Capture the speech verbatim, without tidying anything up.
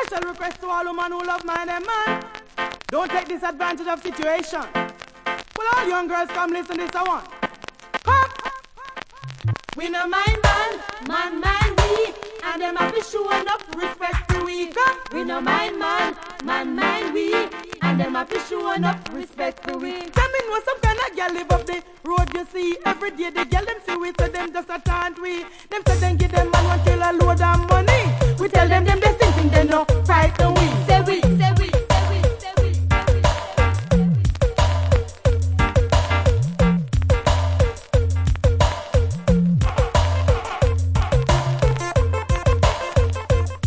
Special request to all women who love man and man. Don't take disadvantage of situation. Well, all young girls come listen this I want. Come. We no mind man, man man we, and them have to show enough respect to we. Come. We no mind man, man man we, and them have to show enough respect to we. Tell me know some kind of girl live up the road you see. Every day the girl them see we, so them just a taunt we. Them say them give them man one kill a load of money.